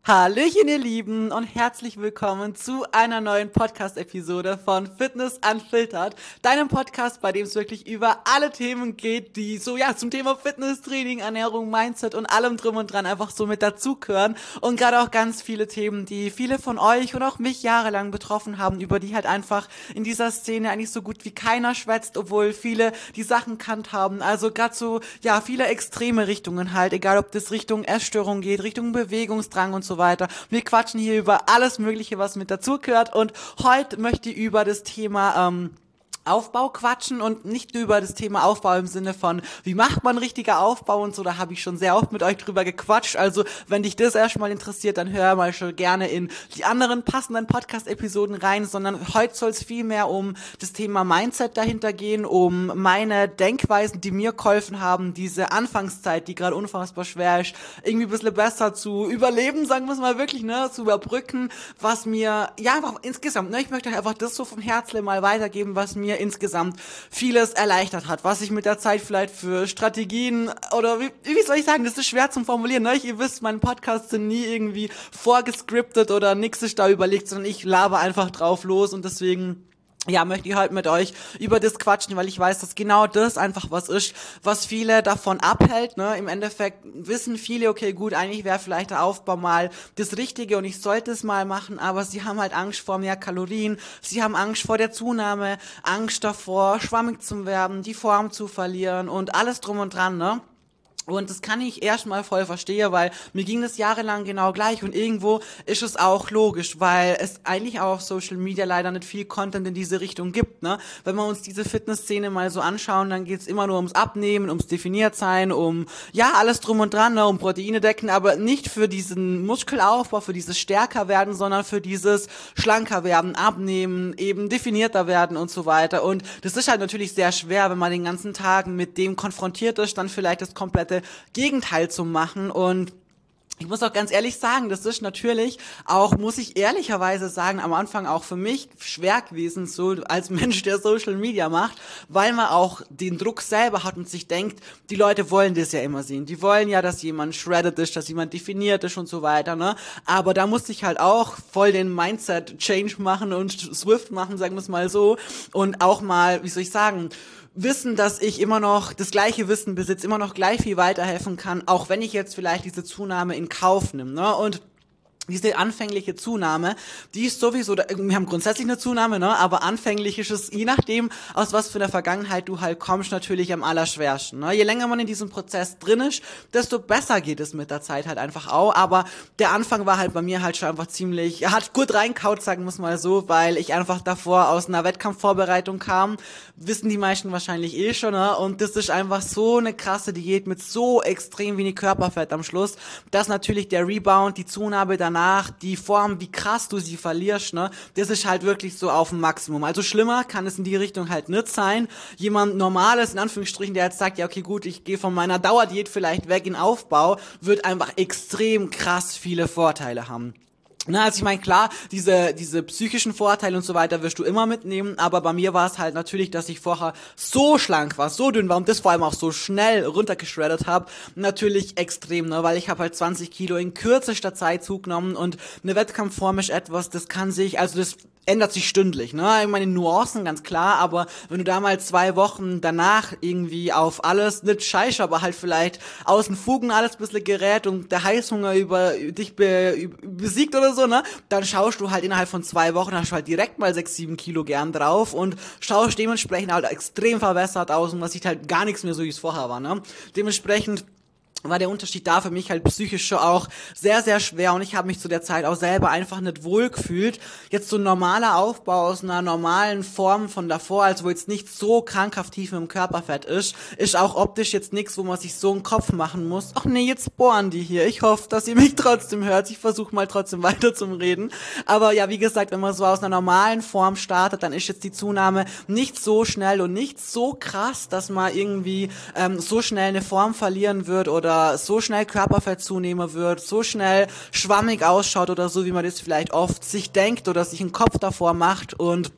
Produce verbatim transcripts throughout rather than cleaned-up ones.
Hallöchen, ihr Lieben, und herzlich willkommen zu einer neuen Podcast-Episode von Fitness Unfiltered, deinem Podcast, bei dem es wirklich über alle Themen geht, die so, ja, zum Thema Fitness, Training, Ernährung, Mindset und allem drum und dran einfach so mit dazugehören, und gerade auch ganz viele Themen, die viele von euch und auch mich jahrelang betroffen haben, über die halt einfach in dieser Szene eigentlich so gut wie keiner schwätzt, obwohl viele die Sachen kannt haben, also gerade so, ja, viele extreme Richtungen halt, egal ob das Richtung Essstörung geht, Richtung Bewegungsdrang und so weiter. Wir quatschen hier über alles Mögliche, was mit dazugehört, und heute möchte ich über das Thema ähm, Aufbau quatschen, und nicht nur über das Thema Aufbau im Sinne von, wie macht man richtiger Aufbau und so, da habe ich schon sehr oft mit euch drüber gequatscht, also wenn dich das erstmal interessiert, dann hör mal schon gerne in die anderen passenden Podcast-Episoden rein, sondern heute soll es viel mehr um das Thema Mindset dahinter gehen, um meine Denkweisen, die mir geholfen haben, diese Anfangszeit, die gerade unfassbar schwer ist, irgendwie ein bisschen besser zu überleben, sagen wir es mal wirklich, ne, zu überbrücken, was mir, ja, einfach insgesamt, ne, ich möchte einfach das so vom Herzle mal weitergeben, was mir insgesamt vieles erleichtert hat, was ich mit der Zeit vielleicht für Strategien oder wie, wie soll ich sagen, das ist schwer zum Formulieren, ne? Ihr wisst, meine Podcasts sind nie irgendwie vorgescriptet oder nix ist da überlegt, sondern ich laber einfach drauf los, und deswegen ja, möchte ich heute mit euch über das quatschen, weil ich weiß, dass genau das einfach was ist, was viele davon abhält, ne? Im Endeffekt wissen viele, okay, gut, eigentlich wäre vielleicht der Aufbau mal das Richtige und ich sollte es mal machen, aber sie haben halt Angst vor mehr Kalorien, sie haben Angst vor der Zunahme, Angst davor, schwammig zu werden, die Form zu verlieren und alles drum und dran, ne? Und das kann ich erstmal voll verstehen, weil mir ging das jahrelang genau gleich, und irgendwo ist es auch logisch, weil es eigentlich auch auf Social Media leider nicht viel Content in diese Richtung gibt, ne? Wenn wir uns diese Fitnessszene mal so anschauen, dann geht's immer nur ums Abnehmen, ums Definiertsein, um, ja, alles drum und dran, ne? Um Proteine decken, aber nicht für diesen Muskelaufbau, für dieses stärker werden, sondern für dieses schlanker werden, abnehmen, eben definierter werden und so weiter. Und das ist halt natürlich sehr schwer, wenn man den ganzen Tag mit dem konfrontiert ist, dann vielleicht das komplette Gegenteil zu machen. Und ich muss auch ganz ehrlich sagen, das ist natürlich auch, muss ich ehrlicherweise sagen, am Anfang auch für mich schwer gewesen, so als Mensch, der Social Media macht, weil man auch den Druck selber hat und sich denkt, die Leute wollen das ja immer sehen. Die wollen ja, dass jemand shredded ist, dass jemand definiert ist und so weiter, ne? Aber da musste ich halt auch voll den Mindset-Change machen und Swift machen, sagen wir es mal so, und auch mal, wie soll ich sagen, wissen, dass ich immer noch das gleiche Wissen besitze, immer noch gleich viel weiterhelfen kann, auch wenn ich jetzt vielleicht diese Zunahme in Kauf nehme, ne? Und diese anfängliche Zunahme, die ist sowieso, wir haben grundsätzlich eine Zunahme, ne, aber anfänglich ist es, je nachdem, aus was für einer Vergangenheit du halt kommst, natürlich am allerschwersten, ne. Je länger man in diesem Prozess drin ist, desto besser geht es mit der Zeit halt einfach auch, aber der Anfang war halt bei mir halt schon einfach ziemlich, er hat gut reinkaut, sagen wir es mal so, weil ich einfach davor aus einer Wettkampfvorbereitung kam, wissen die meisten wahrscheinlich eh schon, ne, und das ist einfach so eine krasse Diät mit so extrem wenig Körperfett am Schluss, dass natürlich der Rebound, die Zunahme dann nach, die Form, wie krass du sie verlierst, ne, das ist halt wirklich so auf dem Maximum. Also schlimmer kann es in die Richtung halt nicht sein. Jemand Normales, in Anführungsstrichen, der jetzt sagt, ja okay gut, ich gehe von meiner Dauerdiät vielleicht weg in Aufbau, wird einfach extrem krass viele Vorteile haben. Na, also ich meine, klar, diese diese psychischen Vorteile und so weiter wirst du immer mitnehmen, aber bei mir war es halt natürlich, dass ich vorher so schlank war, so dünn war und das vor allem auch so schnell runtergeschreddert habe, natürlich extrem, ne, weil ich habe halt zwanzig Kilo in kürzester Zeit zugenommen, und eine Wettkampfform ist etwas, das kann sich, also das ändert sich stündlich, ne? Ich meine, Nuancen, ganz klar, aber wenn du da mal zwei Wochen danach irgendwie auf alles, nicht scheiße, aber halt vielleicht außen Fugen alles ein bisschen gerät und der Heißhunger über dich be, besiegt oder so, ne? Dann schaust du halt innerhalb von zwei Wochen, hast du halt direkt mal sechs, sieben Kilo gern drauf und schaust dementsprechend halt extrem verwässert aus, und man sieht halt gar nichts mehr so, wie es vorher war, ne? Dementsprechend war der Unterschied da für mich halt psychisch schon auch sehr, sehr schwer, und ich habe mich zu der Zeit auch selber einfach nicht wohl gefühlt. Jetzt so ein normaler Aufbau aus einer normalen Form von davor, also wo jetzt nicht so krankhaft tief im Körperfett ist, ist auch optisch jetzt nichts, wo man sich so einen Kopf machen muss. Ach nee, jetzt bohren die hier. Ich hoffe, dass ihr mich trotzdem hört. Ich versuche mal trotzdem weiter zum Reden. Aber ja, wie gesagt, wenn man so aus einer normalen Form startet, dann ist jetzt die Zunahme nicht so schnell und nicht so krass, dass man irgendwie ähm, so schnell eine Form verlieren wird oder so schnell Körperfett zunehmen wird, so schnell schwammig ausschaut oder so, wie man das vielleicht oft sich denkt oder sich einen Kopf davor macht. Und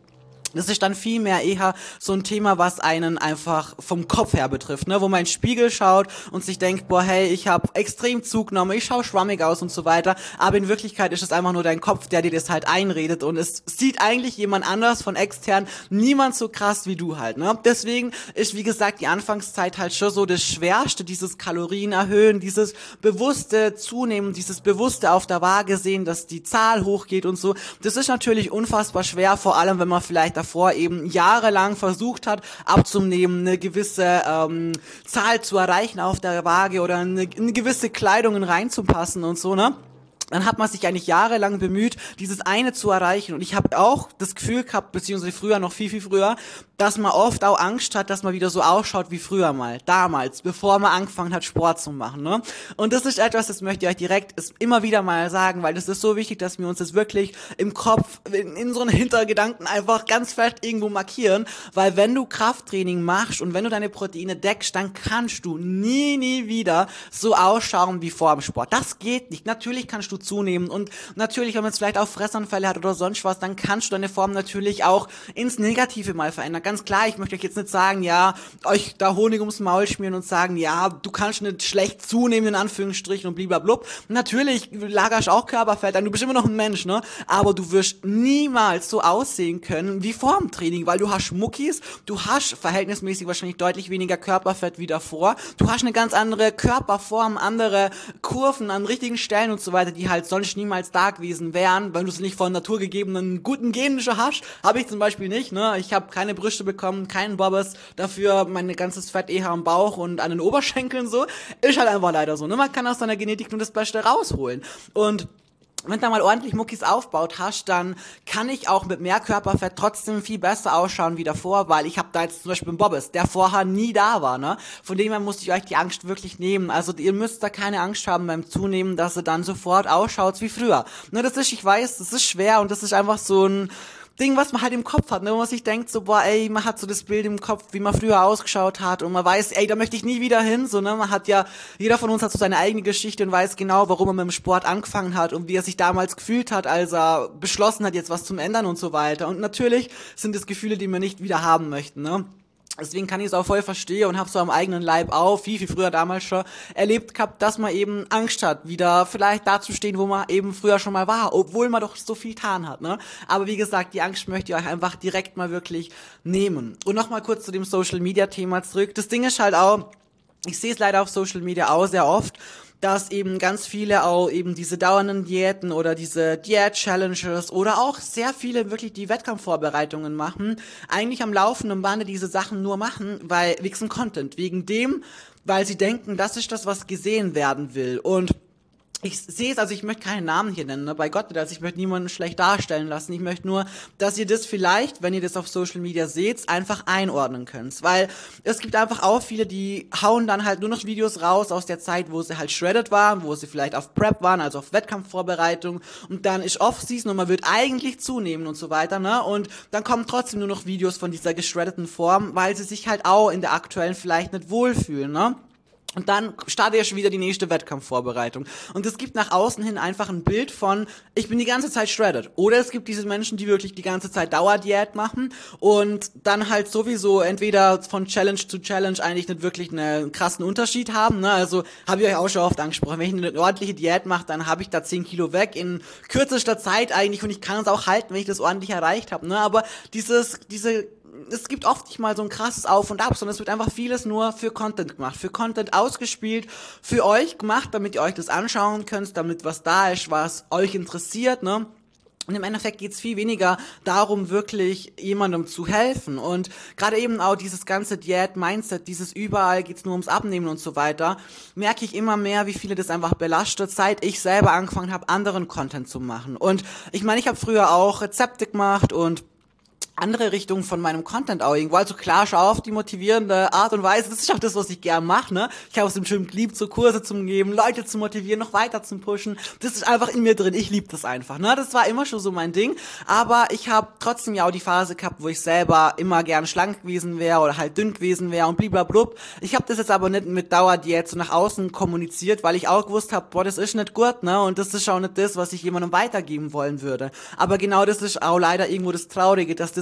Das ist dann viel mehr eher so ein Thema, was einen einfach vom Kopf her betrifft, ne, wo man in den Spiegel schaut und sich denkt, boah, hey, ich habe extrem zugenommen, ich schaue schwammig aus und so weiter, aber in Wirklichkeit ist es einfach nur dein Kopf, der dir das halt einredet und es sieht eigentlich jemand anders von extern, niemand so krass wie du halt, ne. Deswegen ist, wie gesagt, die Anfangszeit halt schon so das Schwerste, dieses Kalorien erhöhen, dieses bewusste Zunehmen, dieses bewusste auf der Waage sehen, dass die Zahl hochgeht und so. Das ist natürlich unfassbar schwer, vor allem, wenn man vielleicht davor eben jahrelang versucht hat, abzunehmen, eine gewisse ähm, Zahl zu erreichen auf der Waage oder eine, eine gewisse Kleidung reinzupassen und so, ne? Dann hat man sich eigentlich jahrelang bemüht, dieses eine zu erreichen. Und ich habe auch das Gefühl gehabt, beziehungsweise früher, noch viel, viel früher, dass man oft auch Angst hat, dass man wieder so ausschaut wie früher mal, damals, bevor man angefangen hat, Sport zu machen, ne? Und das ist etwas, das möchte ich euch direkt immer wieder mal sagen, weil das ist so wichtig, dass wir uns das wirklich im Kopf, in, in unseren Hintergedanken einfach ganz fest irgendwo markieren, weil wenn du Krafttraining machst und wenn du deine Proteine deckst, dann kannst du nie, nie wieder so ausschauen wie vor dem Sport. Das geht nicht. Natürlich kannst du zunehmen und natürlich, wenn man jetzt vielleicht auch Fressanfälle hat oder sonst was, dann kannst du deine Form natürlich auch ins Negative mal verändern. Ganz klar, ich möchte euch jetzt nicht sagen, ja, euch da Honig ums Maul schmieren und sagen, ja, du kannst nicht schlecht zunehmen, in Anführungsstrichen und bliblablub. Natürlich lagerst auch Körperfett an, du bist immer noch ein Mensch, ne? Aber du wirst niemals so aussehen können wie vor dem Training, weil du hast Muckis, du hast verhältnismäßig wahrscheinlich deutlich weniger Körperfett wie davor, du hast eine ganz andere Körperform, andere Kurven an richtigen Stellen und so weiter, die halt sonst niemals da gewesen wären, weil du es nicht von naturgegebenen guten Genen schon hast. Habe ich zum Beispiel nicht, ne? Ich habe keine Brüste bekommen, keinen Bobbes, dafür mein ganzes Fett eher am Bauch und an den Oberschenkeln so. Ist halt einfach leider so, ne? Man kann aus seiner Genetik nur das Beste rausholen. Und wenn du da mal ordentlich Muckis aufbaut hast, dann kann ich auch mit mehr Körperfett trotzdem viel besser ausschauen wie davor, weil ich habe da jetzt zum Beispiel einen Bobbes, der vorher nie da war, ne? Von dem her musste ich euch die Angst wirklich nehmen. Also ihr müsst da keine Angst haben beim Zunehmen, dass ihr dann sofort ausschaut wie früher. Ne, das ist, ich weiß, das ist schwer und das ist einfach so ein Ding, was man halt im Kopf hat, ne, wo man sich denkt, so, boah, ey, man hat so das Bild im Kopf, wie man früher ausgeschaut hat und man weiß, ey, da möchte ich nie wieder hin, so, ne, man hat ja, jeder von uns hat so seine eigene Geschichte und weiß genau, warum er mit dem Sport angefangen hat und wie er sich damals gefühlt hat, als er beschlossen hat, jetzt was zum Ändern und so weiter. Und natürlich sind es Gefühle, die wir nicht wieder haben möchten, ne. Deswegen kann ich es auch voll verstehen und habe so am eigenen Leib auch, viel, viel früher damals schon, erlebt gehabt, dass man eben Angst hat, wieder vielleicht da zu stehen, wo man eben früher schon mal war, obwohl man doch so viel getan hat, ne? Aber wie gesagt, die Angst möchte ich euch einfach direkt mal wirklich nehmen. Und nochmal kurz zu dem Social-Media-Thema zurück. Das Ding ist halt auch, ich sehe es leider auf Social Media auch sehr oft, dass eben ganz viele auch eben diese dauernden Diäten oder diese Diät-Challenges oder auch sehr viele wirklich die Wettkampfvorbereitungen machen, eigentlich am laufenden Bande diese Sachen nur machen, weil wegen Content, wegen dem, weil sie denken, das ist das, was gesehen werden will. Und ich sehe es, also ich möchte keinen Namen hier nennen, ne? Bei Gott nicht, also ich möchte niemanden schlecht darstellen lassen. Ich möchte nur, dass ihr das vielleicht, wenn ihr das auf Social Media seht, einfach einordnen könnt. Weil es gibt einfach auch viele, die hauen dann halt nur noch Videos raus aus der Zeit, wo sie halt shredded waren, wo sie vielleicht auf Prep waren, also auf Wettkampfvorbereitung. Und dann ist Off-Season und man wird eigentlich zunehmen und so weiter, ne? Und dann kommen trotzdem nur noch Videos von dieser geschreddeten Form, weil sie sich halt auch in der aktuellen vielleicht nicht wohlfühlen, ne? Und dann startet ja schon wieder die nächste Wettkampfvorbereitung. Und es gibt nach außen hin einfach ein Bild von, ich bin die ganze Zeit shredded. Oder es gibt diese Menschen, die wirklich die ganze Zeit Dauerdiät machen und dann halt sowieso entweder von Challenge zu Challenge eigentlich nicht wirklich einen krassen Unterschied haben. Ne? Also habe ich euch auch schon oft angesprochen, wenn ich eine ordentliche Diät mache, dann habe ich da zehn Kilo weg in kürzester Zeit eigentlich und ich kann es auch halten, wenn ich das ordentlich erreicht habe. Ne? Aber dieses, diese es gibt oft nicht mal so ein krasses Auf und Ab, sondern es wird einfach vieles nur für Content gemacht, für Content ausgespielt, für euch gemacht, damit ihr euch das anschauen könnt, damit was da ist, was euch interessiert, ne? Und im Endeffekt geht's viel weniger darum, wirklich jemandem zu helfen. Und gerade eben auch dieses ganze Diät-Mindset, dieses überall geht's nur ums Abnehmen und so weiter, merke ich immer mehr, wie viele das einfach belastet, seit ich selber angefangen habe, anderen Content zu machen. Und ich meine, ich habe früher auch Rezepte gemacht und andere Richtungen von meinem Content auch irgendwo. Also klar, schau auf die motivierende Art und Weise. Das ist auch das, was ich gern mache, ne? Ich habe es im Gym geliebt, so Kurse zu geben, Leute zu motivieren, noch weiter zu pushen. Das ist einfach in mir drin. Ich liebe das einfach, ne? Das war immer schon so mein Ding. Aber ich habe trotzdem ja auch die Phase gehabt, wo ich selber immer gern schlank gewesen wäre oder halt dünn gewesen wäre und bliblablub. Ich habe das jetzt aber nicht mit Dauerdiät so nach außen kommuniziert, weil ich auch gewusst habe, boah, das ist nicht gut, ne? Und das ist auch nicht das, was ich jemandem weitergeben wollen würde. Aber genau das ist auch leider irgendwo das Traurige, dass das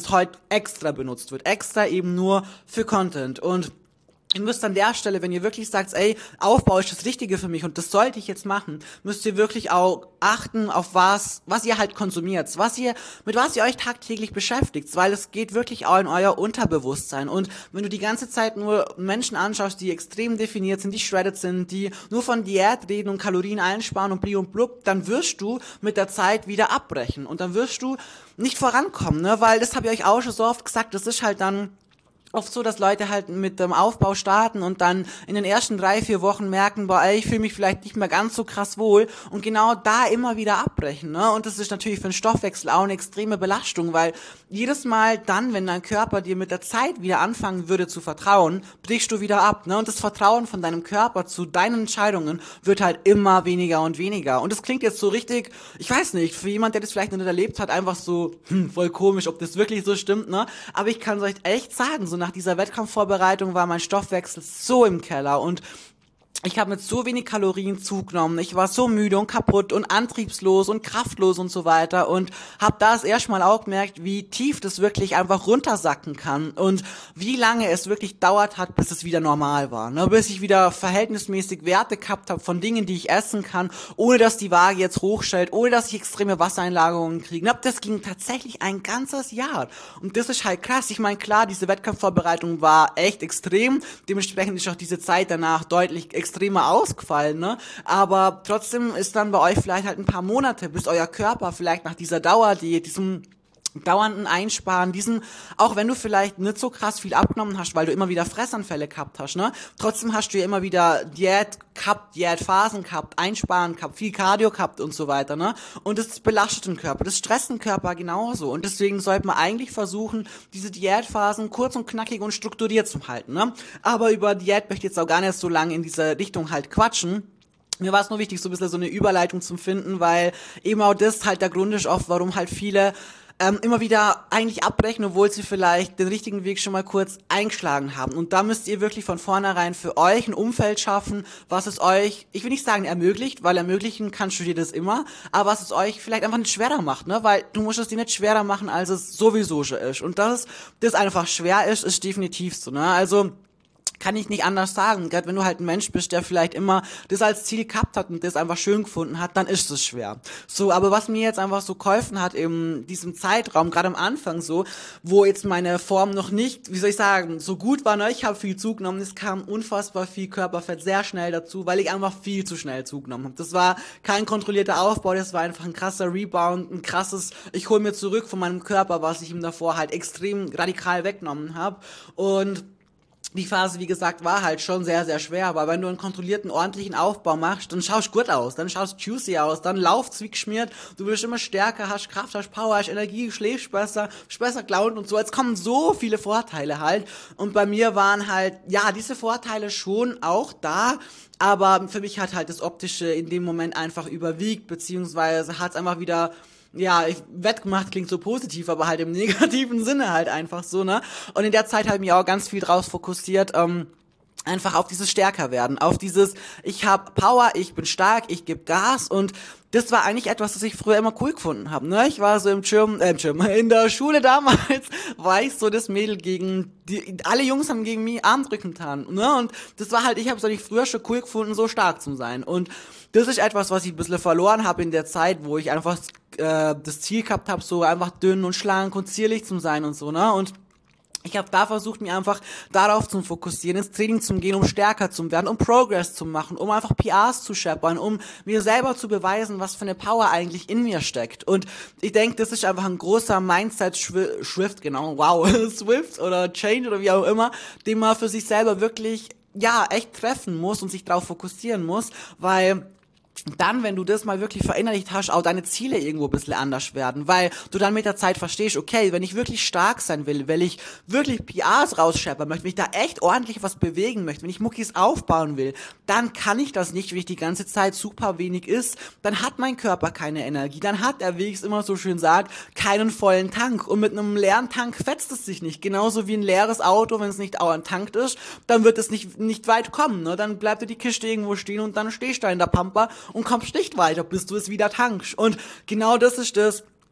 das heute extra benutzt wird. Extra eben nur für Content. Und ihr müsst an der Stelle, wenn ihr wirklich sagt, ey, Aufbau ist das Richtige für mich und das sollte ich jetzt machen, müsst ihr wirklich auch achten auf was, was ihr halt konsumiert, was ihr, mit was ihr euch tagtäglich beschäftigt, weil es geht wirklich auch in euer Unterbewusstsein. Und wenn du die ganze Zeit nur Menschen anschaust, die extrem definiert sind, die shredded sind, die nur von Diät reden und Kalorien einsparen und bli und blub, dann wirst du mit der Zeit wieder abbrechen und dann wirst du nicht vorankommen, ne, weil das habe ich euch auch schon so oft gesagt, das ist halt dann oft so, dass Leute halt mit dem Aufbau starten und dann in den ersten drei, vier Wochen merken, boah, ey, ich fühle mich vielleicht nicht mehr ganz so krass wohl und genau da immer wieder abbrechen, ne? Und das ist natürlich für den Stoffwechsel auch eine extreme Belastung, weil jedes Mal dann, wenn dein Körper dir mit der Zeit wieder anfangen würde zu vertrauen, brichst du wieder ab, ne? Und das Vertrauen von deinem Körper zu deinen Entscheidungen wird halt immer weniger und weniger. Und das klingt jetzt so richtig, ich weiß nicht, für jemand, der das vielleicht noch nicht erlebt hat, einfach so, hm, voll komisch, ob das wirklich so stimmt, ne? Aber ich kann es euch echt sagen, so nach dieser Wettkampfvorbereitung war mein Stoffwechsel so im Keller und ich habe mit so wenig Kalorien zugenommen, ich war so müde und kaputt und antriebslos und kraftlos und so weiter und habe das erstmal auch gemerkt, wie tief das wirklich einfach runtersacken kann und wie lange es wirklich dauert hat, bis es wieder normal war, ne? Bis ich wieder verhältnismäßig Werte gehabt habe von Dingen, die ich essen kann, ohne dass die Waage jetzt hochstellt, ohne dass ich extreme Wassereinlagerungen kriege. Das ging tatsächlich ein ganzes Jahr und das ist halt krass. Ich meine, klar, diese Wettkampfvorbereitung war echt extrem, dementsprechend ist auch diese Zeit danach deutlich extremer ausgefallen, ne? Aber trotzdem ist dann bei euch vielleicht halt ein paar Monate, bis euer Körper vielleicht nach dieser Dauerdiät, diesem dauernden Einsparen, diesen, auch wenn du vielleicht nicht so krass viel abgenommen hast, weil du immer wieder Fressanfälle gehabt hast, ne? Trotzdem hast du ja immer wieder Diät gehabt, Diätphasen gehabt, Einsparen gehabt, viel Cardio gehabt und so weiter, ne? Und das belastet den Körper, das stresst den Körper genauso. Und deswegen sollte man eigentlich versuchen, diese Diätphasen kurz und knackig und strukturiert zu halten, ne? Aber über Diät möchte ich jetzt auch gar nicht so lange in diese Richtung halt quatschen. Mir war es nur wichtig, so ein bisschen so eine Überleitung zu finden, weil eben auch das halt der Grund ist oft, warum halt viele ähm, immer wieder eigentlich abbrechen, obwohl sie vielleicht den richtigen Weg schon mal kurz eingeschlagen haben. Und da müsst ihr wirklich von vornherein für euch ein Umfeld schaffen, was es euch, ich will nicht sagen ermöglicht, weil ermöglichen kannst du dir das immer, aber was es euch vielleicht einfach nicht schwerer macht, ne? Weil du musst es dir nicht schwerer machen, als es sowieso schon ist. Und dass das einfach schwer ist, ist definitiv so, ne? Also kann ich nicht anders sagen. Gerade wenn du halt ein Mensch bist, der vielleicht immer das als Ziel gehabt hat und das einfach schön gefunden hat, dann ist es schwer. So, aber was mir jetzt einfach so geholfen hat in diesem Zeitraum, gerade am Anfang so, wo jetzt meine Form noch nicht, wie soll ich sagen, so gut war, ne? Ich habe viel zugenommen, es kam unfassbar viel Körperfett sehr schnell dazu, weil ich einfach viel zu schnell zugenommen habe. Das war kein kontrollierter Aufbau, das war einfach ein krasser Rebound, ein krasses, ich hole mir zurück von meinem Körper, was ich ihm davor halt extrem radikal weggenommen habe. Und die Phase, wie gesagt, war halt schon sehr, sehr schwer, aber wenn du einen kontrollierten, ordentlichen Aufbau machst, dann schaust gut aus, dann schaust juicy aus, dann lauft's wie geschmiert, du wirst immer stärker, hast Kraft, hast Power, hast Energie, schläfst besser, bist besser gelaunt und so. Jetzt kommen so viele Vorteile halt und bei mir waren halt, ja, diese Vorteile schon auch da, aber für mich hat halt das Optische in dem Moment einfach überwiegt, beziehungsweise hat's einfach wieder, ja, ich, wettgemacht klingt so positiv, aber halt im negativen Sinne halt einfach so, ne? Und in der Zeit habe ich mich auch ganz viel drauf fokussiert, ähm, einfach auf dieses Stärkerwerden, auf dieses, ich habe Power, ich bin stark, ich gebe Gas und das war eigentlich etwas, das ich früher immer cool gefunden habe, ne? Ich war so im Gym, äh, im Gym, in der Schule damals war ich so das Mädel gegen, die, alle Jungs haben gegen mich Armdrücken getan, ne? Und das war halt, ich habe es eigentlich früher schon cool gefunden, so stark zu sein und das ist etwas, was ich ein bisschen verloren habe in der Zeit, wo ich einfach äh, das Ziel gehabt habe, so einfach dünn und schlank und zierlich zu sein und so, ne? Und ich habe da versucht, mich einfach darauf zu fokussieren, ins Training zu gehen, um stärker zu werden, um Progress zu machen, um einfach P Rs zu scheppern, um mir selber zu beweisen, was für eine Power eigentlich in mir steckt. Und ich denke, das ist einfach ein großer Mindset-Shift, genau, wow, Swift oder Change oder wie auch immer, den man für sich selber wirklich, ja, echt treffen muss und sich darauf fokussieren muss, weil dann, wenn du das mal wirklich verinnerlicht hast, auch deine Ziele irgendwo ein bisschen anders werden, weil du dann mit der Zeit verstehst, okay, wenn ich wirklich stark sein will, wenn ich wirklich P Rs rausscheppern möchte, wenn ich da echt ordentlich was bewegen möchte, wenn ich Muckis aufbauen will, dann kann ich das nicht, wenn ich die ganze Zeit super wenig isst, dann hat mein Körper keine Energie, dann hat er, wie ich es immer so schön sage, keinen vollen Tank und mit einem leeren Tank fetzt es sich nicht, genauso wie ein leeres Auto, wenn es nicht auch tankt ist, dann wird es nicht nicht weit kommen, ne? Dann bleibt dir die Kiste irgendwo stehen und dann stehst du da in der Pampa und kommst nicht weiter, bis du es wieder tankst. Und genau das ist das,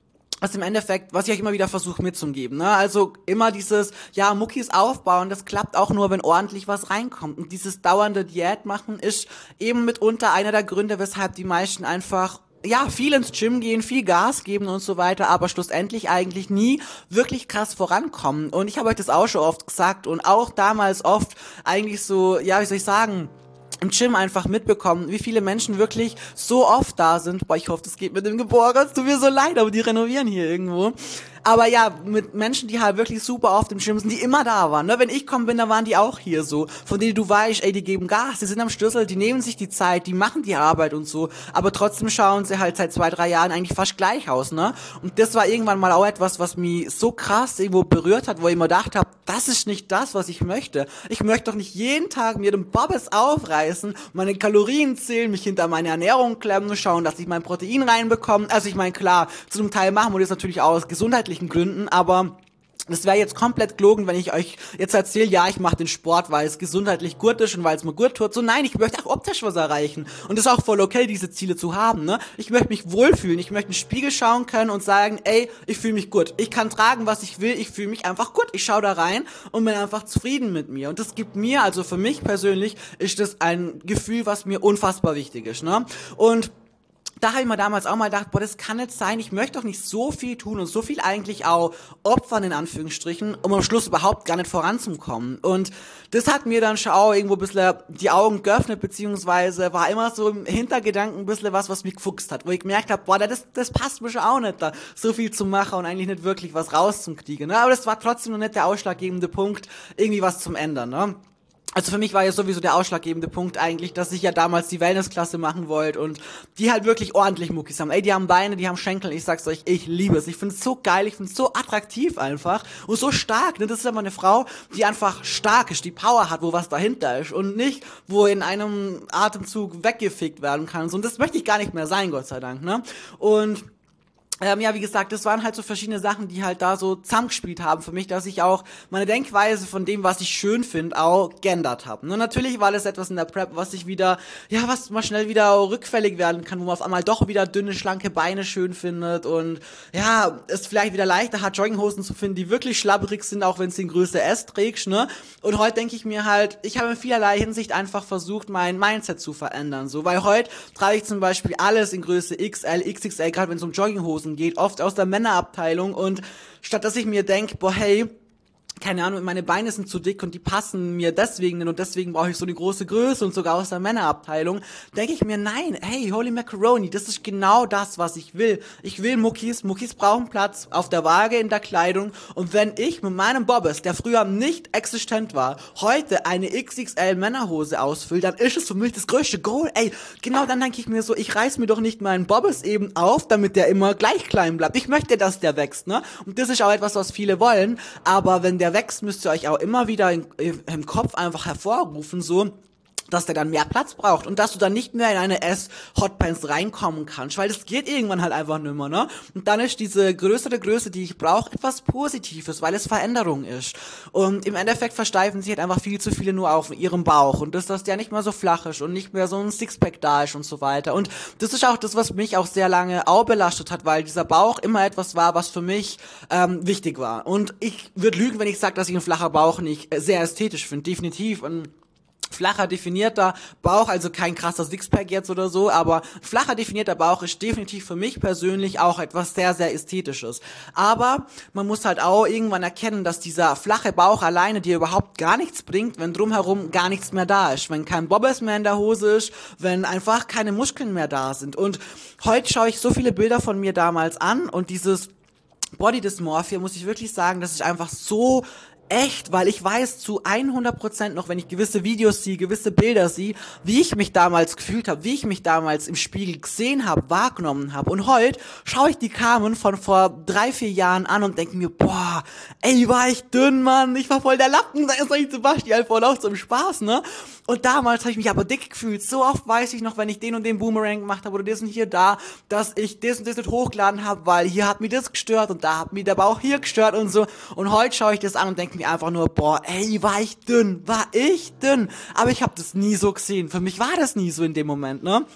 was im Endeffekt, was ich euch immer wieder versuche mitzugeben, ne? Also immer dieses, ja, Muckis aufbauen, das klappt auch nur, wenn ordentlich was reinkommt. Und dieses dauernde Diät machen ist eben mitunter einer der Gründe, weshalb die meisten einfach ja, viel ins Gym gehen, viel Gas geben und so weiter, aber schlussendlich eigentlich nie wirklich krass vorankommen. Und ich habe euch das auch schon oft gesagt und auch damals oft eigentlich so, ja, wie soll ich sagen, im Gym einfach mitbekommen, wie viele Menschen wirklich so oft da sind. Boah, ich hoffe, das geht mit dem Geborgen. Es tut mir so leid, aber die renovieren hier irgendwo. Aber ja, mit Menschen, die halt wirklich super oft im Gym sind, die immer da waren. Ne? Wenn ich kommen bin, dann waren die auch hier so. Von denen du weißt, ey, die geben Gas, die sind am Schlüssel, die nehmen sich die Zeit, die machen die Arbeit und so. Aber trotzdem schauen sie halt seit zwei, drei Jahren eigentlich fast gleich aus, ne? Und das war irgendwann mal auch etwas, was mich so krass irgendwo berührt hat, wo ich immer gedacht habe, das ist nicht das, was ich möchte. Ich möchte doch nicht jeden Tag mir den Bobbes aufreißen, meine Kalorien zählen, mich hinter meine Ernährung klemmen, schauen, dass ich mein Protein reinbekomme. Also ich meine, klar, zu einem Teil machen wir das natürlich auch aus gesundheitlichen Gründen, aber das wäre jetzt komplett gelogen, wenn ich euch jetzt erzähle, ja, ich mache den Sport, weil es gesundheitlich gut ist und weil es mir gut tut. So, nein, ich möchte auch optisch was erreichen. Und das ist auch voll okay, diese Ziele zu haben, ne? Ich möchte mich wohlfühlen, ich möchte in den Spiegel schauen können und sagen, ey, ich fühle mich gut. Ich kann tragen, was ich will, ich fühle mich einfach gut. Ich schaue da rein und bin einfach zufrieden mit mir. Und das gibt mir, also für mich persönlich, ist das ein Gefühl, was mir unfassbar wichtig ist, ne? Und da habe ich mir damals auch mal gedacht, boah, das kann nicht sein, ich möchte doch nicht so viel tun und so viel eigentlich auch opfern, in Anführungsstrichen, um am Schluss überhaupt gar nicht voranzukommen. Und das hat mir dann schon auch irgendwo ein bisschen die Augen geöffnet, beziehungsweise war immer so im Hintergedanken ein bisschen was, was mich gefuchst hat, wo ich gemerkt habe, boah, das, das passt mir schon auch nicht, da so viel zu machen und eigentlich nicht wirklich was rauszukriegen, ne? Aber das war trotzdem noch nicht der ausschlaggebende Punkt, irgendwie was zum Ändern, ne? Also für mich war ja sowieso der ausschlaggebende Punkt eigentlich, dass ich ja damals die Wellnessklasse machen wollte und die halt wirklich ordentlich Muckis haben. Ey, die haben Beine, die haben Schenkel, ich sag's euch, ich liebe es. Ich find's so geil, ich find's so attraktiv einfach und so stark. Ne? Das ist aber eine Frau, die einfach stark ist, die Power hat, wo was dahinter ist und nicht, wo in einem Atemzug weggefickt werden kann. Und das möchte ich gar nicht mehr sein, Gott sei Dank. Ne? Und Ähm, ja, wie gesagt, das waren halt so verschiedene Sachen, die halt da so zusammengespielt haben für mich, dass ich auch meine Denkweise von dem, was ich schön finde, auch geändert habe. Nur natürlich war das etwas in der Prep, was ich wieder, ja, was mal schnell wieder rückfällig werden kann, wo man auf einmal doch wieder dünne, schlanke Beine schön findet und ja, es vielleicht wieder leichter hat, Jogginghosen zu finden, die wirklich schlabberig sind, auch wenn es in Größe S trägst, ne? Und heute denke ich mir halt, ich habe in vielerlei Hinsicht einfach versucht, mein Mindset zu verändern, so, weil heute trage ich zum Beispiel alles in Größe X L, X X L, gerade wenn es um Jogginghosen geht, oft aus der Männerabteilung und statt dass ich mir denke, boah, hey, keine Ahnung, meine Beine sind zu dick und die passen mir deswegen nicht und deswegen brauche ich so eine große Größe und sogar aus der Männerabteilung, denke ich mir, nein, hey, holy macaroni, das ist genau das, was ich will. Ich will Muckis, Muckis brauchen Platz auf der Waage, in der Kleidung und wenn ich mit meinem Bobbes, der früher nicht existent war, heute eine X X L Männerhose ausfülle, dann ist es für mich das größte Goal. Ey, genau dann denke ich mir so, ich reiß mir doch nicht meinen Bobbes eben auf, damit der immer gleich klein bleibt. Ich möchte, dass der wächst, ne? Und das ist auch etwas, was viele wollen, aber wenn der wächst, müsst ihr euch auch immer wieder in, im Kopf einfach hervorrufen, so, dass der dann mehr Platz braucht und dass du dann nicht mehr in eine S-Hotpants reinkommen kannst, weil das geht irgendwann halt einfach nicht mehr, ne? Und dann ist diese größere Größe, die ich brauche, etwas Positives, weil es Veränderung ist. Und im Endeffekt versteifen sich halt einfach viel zu viele nur auf ihrem Bauch und das, dass der nicht mehr so flach ist und nicht mehr so ein Sixpack da ist und so weiter. Und das ist auch das, was mich auch sehr lange auch belastet hat, weil dieser Bauch immer etwas war, was für mich ähm, wichtig war. Und ich würde lügen, wenn ich sage, dass ich einen flacher Bauch nicht sehr ästhetisch finde, definitiv. Und flacher definierter Bauch, also kein krasser Sixpack jetzt oder so, aber flacher definierter Bauch ist definitiv für mich persönlich auch etwas sehr, sehr Ästhetisches. Aber man muss halt auch irgendwann erkennen, dass dieser flache Bauch alleine dir überhaupt gar nichts bringt, wenn drumherum gar nichts mehr da ist, wenn kein Bobbes mehr in der Hose ist, wenn einfach keine Muskeln mehr da sind. Und heute schaue ich so viele Bilder von mir damals an und dieses Body Dysmorphia, muss ich wirklich sagen, das ist einfach so echt, weil ich weiß zu hundert Prozent noch, wenn ich gewisse Videos sehe, gewisse Bilder sehe, wie ich mich damals gefühlt habe, wie ich mich damals im Spiegel gesehen habe, wahrgenommen habe. Und heute schaue ich die Carmen von vor drei, vier Jahren an und denke mir, boah, ey, war ich dünn, Mann, ich war voll der Lappen, da ist ich Sebastian voll auch zum Spaß, ne? Und damals habe ich mich aber dick gefühlt. So oft weiß ich noch, wenn ich den und den Boomerang gemacht habe oder das und hier da, dass ich das und das nicht hochgeladen habe, weil hier hat mir das gestört und da hat mir der Bauch hier gestört und so. Und heute schaue ich das an und denke mir einfach nur, boah, ey, war ich dünn, war ich dünn. Aber ich habe das nie so gesehen. Für mich war das nie so in dem Moment, ne?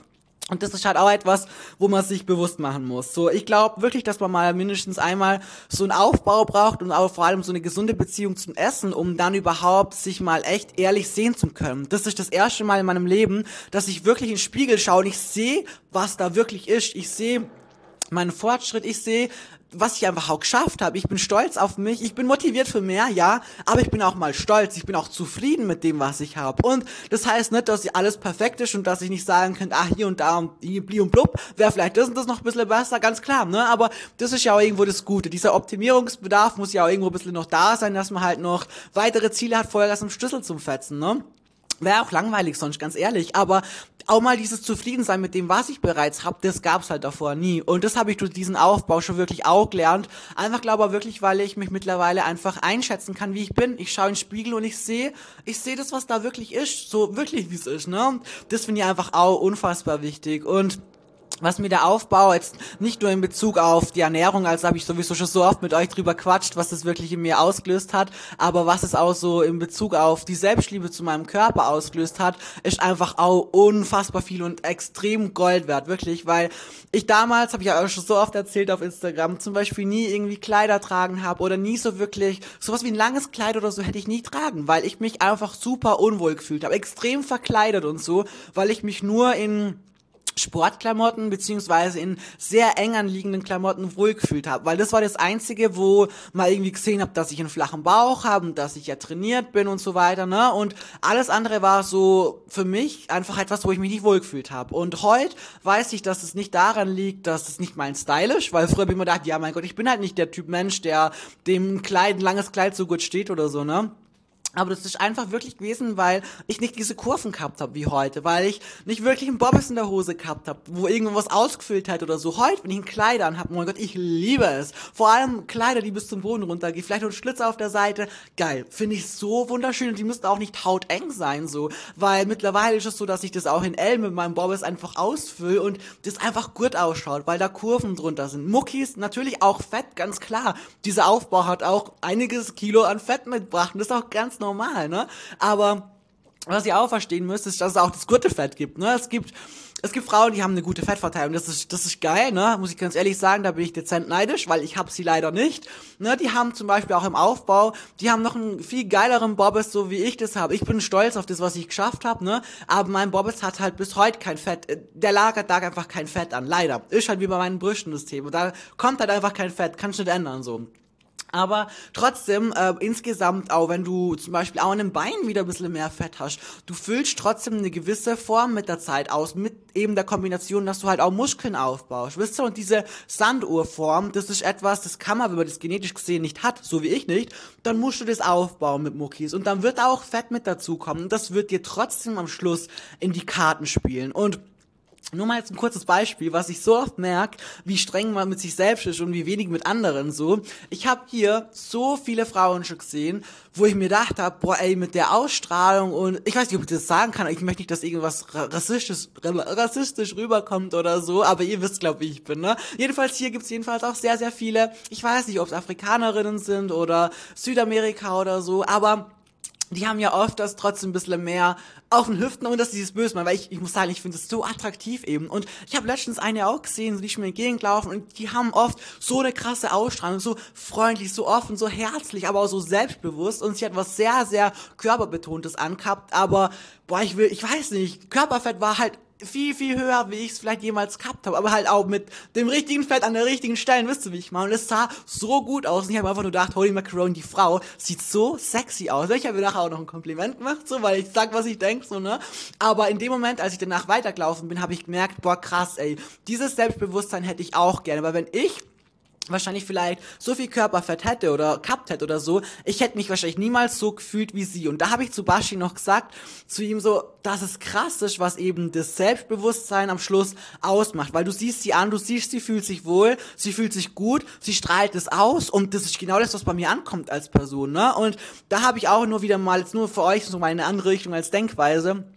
Und das ist halt auch etwas, wo man sich bewusst machen muss. So, ich glaube wirklich, dass man mal mindestens einmal so einen Aufbau braucht und auch vor allem so eine gesunde Beziehung zum Essen, um dann überhaupt sich mal echt ehrlich sehen zu können. Das ist das erste Mal in meinem Leben, dass ich wirklich in den Spiegel schaue und ich sehe, was da wirklich ist. Ich sehe meinen Fortschritt, ich sehe, was ich einfach auch geschafft habe. Ich bin stolz auf mich, ich bin motiviert für mehr, ja, aber ich bin auch mal stolz, ich bin auch zufrieden mit dem, was ich habe. Und das heißt nicht, dass alles perfekt ist und dass ich nicht sagen könnte, ah, hier und da und hier, bli und blub, wäre vielleicht das und das noch ein bisschen besser, ganz klar, ne, aber das ist ja auch irgendwo das Gute. Dieser Optimierungsbedarf muss ja auch irgendwo ein bisschen noch da sein, dass man halt noch weitere Ziele hat, vorher das im Schlüssel zum Fetzen, ne. Wäre auch langweilig sonst, ganz ehrlich, aber auch mal dieses Zufriedensein mit dem, was ich bereits hab, das gab's halt davor nie. Und das habe ich durch diesen Aufbau schon wirklich auch gelernt. Einfach glaube ich wirklich, weil ich mich mittlerweile einfach einschätzen kann, wie ich bin. Ich schaue in den Spiegel und ich sehe, ich sehe das, was da wirklich ist, so wirklich wie es ist, ne? Das finde ich einfach auch unfassbar wichtig. Und was mir der Aufbau jetzt nicht nur in Bezug auf die Ernährung, also habe ich sowieso schon so oft mit euch drüber quatscht, was das wirklich in mir ausgelöst hat, aber was es auch so in Bezug auf die Selbstliebe zu meinem Körper ausgelöst hat, ist einfach auch unfassbar viel und extrem Gold wert, wirklich, weil ich damals, habe ich ja auch schon so oft erzählt auf Instagram, zum Beispiel nie irgendwie Kleider tragen habe oder nie so wirklich, sowas wie ein langes Kleid oder so hätte ich nie tragen, weil ich mich einfach super unwohl gefühlt habe, extrem verkleidet und so, weil ich mich nur in Sportklamotten beziehungsweise in sehr eng anliegenden Klamotten wohlgefühlt habe, weil das war das Einzige, wo mal irgendwie gesehen habe, dass ich einen flachen Bauch habe und dass ich ja trainiert bin und so weiter, ne, und alles andere war so für mich einfach etwas, wo ich mich nicht wohlgefühlt habe. Und heute weiß ich, dass es nicht daran liegt, dass es nicht mein Style ist, weil früher habe ich mir gedacht, ja mein Gott, ich bin halt nicht der Typ Mensch, der dem Kleid, ein langes Kleid so gut steht oder so, ne. Aber das ist einfach wirklich gewesen, weil ich nicht diese Kurven gehabt habe wie heute, weil ich nicht wirklich einen Bobbes in der Hose gehabt habe, wo irgendwas ausgefüllt hat oder so. Heute, wenn ich einen Kleider anhab, mein Gott, ich liebe es. Vor allem Kleider, die bis zum Boden runtergehen, vielleicht noch ein Schlitz auf der Seite. Geil, finde ich so wunderschön und die müssten auch nicht hauteng sein, so. Weil mittlerweile ist es so, dass ich das auch in L mit meinem Bobbes einfach ausfülle und das einfach gut ausschaut, weil da Kurven drunter sind. Muckis, natürlich auch Fett, ganz klar. Dieser Aufbau hat auch einiges Kilo an Fett mitgebracht und das ist auch ganz normal, ne? Aber was ihr auch verstehen müsst, ist, dass es auch das gute Fett gibt, ne? Es gibt es gibt Frauen, die haben eine gute Fettverteilung, das ist das ist geil, ne? Muss ich ganz ehrlich sagen, da bin ich dezent neidisch, weil ich habe sie leider nicht, ne? Die haben zum Beispiel auch im Aufbau, die haben noch einen viel geileren Bobbes, so wie ich das habe. Ich bin stolz auf das, was ich geschafft habe, ne? Aber mein Bobbes hat halt bis heute kein Fett, der lagert da einfach kein Fett an, leider. Ist halt wie bei meinen Brüsten das Thema, da kommt halt einfach kein Fett, kannst du nicht ändern, so. Aber trotzdem, äh, insgesamt auch, wenn du zum Beispiel auch an den Beinen wieder ein bisschen mehr Fett hast, du füllst trotzdem eine gewisse Form mit der Zeit aus, mit eben der Kombination, dass du halt auch Muskeln aufbaust, wisst ihr, und diese Sanduhrform, das ist etwas, das kann man, wenn man das genetisch gesehen nicht hat, so wie ich nicht, dann musst du das aufbauen mit Muckis und dann wird auch Fett mit dazukommen und das wird dir trotzdem am Schluss in die Karten spielen. Und nur mal jetzt ein kurzes Beispiel, was ich so oft merke, wie streng man mit sich selbst ist und wie wenig mit anderen so. Ich habe hier so viele Frauen schon gesehen, wo ich mir gedacht habe, boah ey, mit der Ausstrahlung und ich weiß nicht, ob ich das sagen kann, ich möchte nicht, dass irgendwas rassistisch, rassistisch rüberkommt oder so, aber ihr wisst, glaube ich, wie ich bin, ne? Jedenfalls hier gibt's jedenfalls auch sehr, sehr viele, ich weiß nicht, ob es Afrikanerinnen sind oder Südamerika oder so, aber die haben ja oft das trotzdem ein bisschen mehr auf den Hüften, und dass dieses böse, weil ich, ich muss sagen, ich finde es so attraktiv eben. Und ich habe letztens eine auch gesehen, die ist mir entgegengelaufen und die haben oft so eine krasse Ausstrahlung, so freundlich, so offen, so herzlich, aber auch so selbstbewusst, und sie hat was sehr, sehr körperbetontes angehabt, aber boah, ich will, ich weiß nicht, Körperfett war halt viel, viel höher, wie ich es vielleicht jemals gehabt habe, aber halt auch mit dem richtigen Fett an der richtigen Stelle, wisst ihr, wie ich meine? Und es sah so gut aus und ich habe einfach nur gedacht, Holy Macaroni, die Frau sieht so sexy aus. Ich habe mir nachher auch noch ein Kompliment gemacht, so, weil ich sag, was ich denke, so, ne? Aber in dem Moment, als ich danach weitergelaufen bin, habe ich gemerkt, boah, krass, ey, dieses Selbstbewusstsein hätte ich auch gerne, weil wenn ich wahrscheinlich vielleicht so viel Körperfett hätte oder gehabt hätte oder so, ich hätte mich wahrscheinlich niemals so gefühlt wie sie. Und da habe ich zu Bashi noch gesagt, zu ihm so, dass es krass ist, was eben das Selbstbewusstsein am Schluss ausmacht. Weil du siehst sie an, du siehst, sie fühlt sich wohl, sie fühlt sich gut, sie strahlt es aus und das ist genau das, was bei mir ankommt als Person, ne? Und da habe ich auch nur wieder mal, jetzt nur für euch so mal eine andere Richtung als Denkweise,